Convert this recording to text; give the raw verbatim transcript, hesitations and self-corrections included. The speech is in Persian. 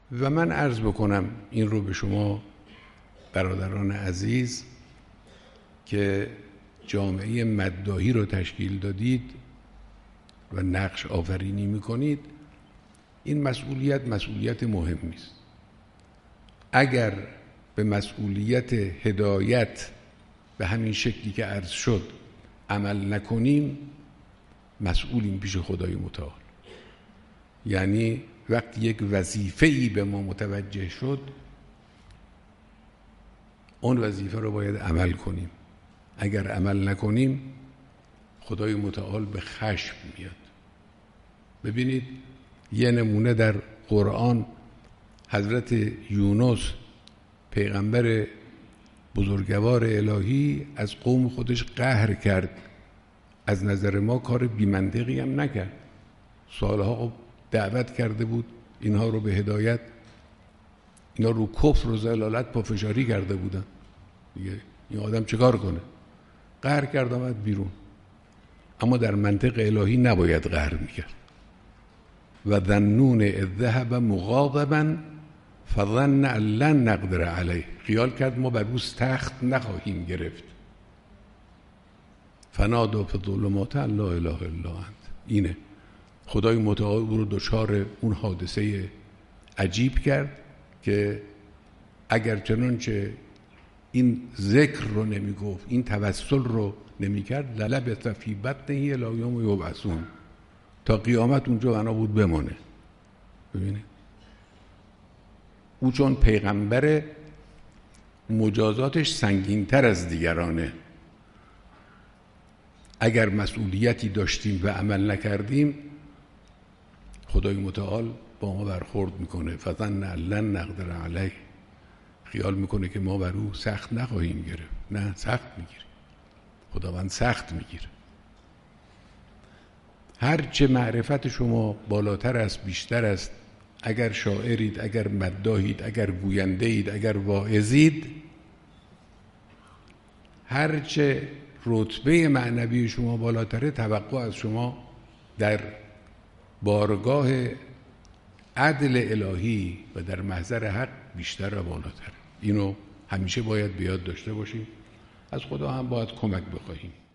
و من عرض بکنم این رو به شما برادران عزیز که جامعه مداحی رو تشکیل دادید و نقش آفرینی میکنید، این مسئولیت مسئولیت مهمی است. اگر به مسئولیت هدایت به همین شکلی که عرض شد عمل نکنیم، مسئولیم پیش خدای متعال. یعنی وقتی یک وظیفه‌ای به ما متوجه شد، اون وظیفه رو باید عمل کنیم. اگر عمل نکنیم، خدای متعال به خشم میاد. ببینید یه نمونه در قرآن، حضرت یونس پیغمبر بزرگوار الهی از قوم خودش قهر کرد. از نظر ما کار بی‌منطقی هم نکرد. سالها دعوت کرده بود اینها رو به هدایت، اینا رو کفر و ضلالت پافشاری کرده بودن. دیگه این آدم چه کار کنه؟ قهر کرد آمد بیرون. اما در منطق الهی نباید قهر میکرد. و ظنون اذ ذهب مغاضبا فظن ان لن نقدر علیه، خیال کرد ما بر او تخت نخواهیم گرفت. فنادوا فی الظلمات ان لا اله الا انت. اینه خدای متعال او رو دچار اون حادثه عجیب کرد که اگر چنانچه این ذکر رو نمی گفت، این توسل رو نمی کرد، للبث فی بطنه الی یوم یبعثون، تا قیامت اونجا بنا بود بمانه. ببینید او چون پیغمبر، مجازاتش سنگین‌تر از دیگرانه. اگر مسئولیتی داشتیم و عمل نکردیم، خدای متعال با ما برخورد میکنه. فظن ان لن نقدر علیه، خیال میکنه که ما بر او سخت نخواهیم گرفت. نه، سخت میگیره. خداوند سخت میگیره. هرچه معرفت شما بالاتر است، بیشتر است، اگر شاعرید، اگر مداحید، اگر گوینده اید، اگر واعظید، هرچه رتبه معنوی شما بالاتره، توقع از شما در بارگاه عدل الهی و در محضر حق بیشتر و بالاتر. اینو همیشه باید بیاد داشته باشیم. از خدا هم باید کمک بخواهیم.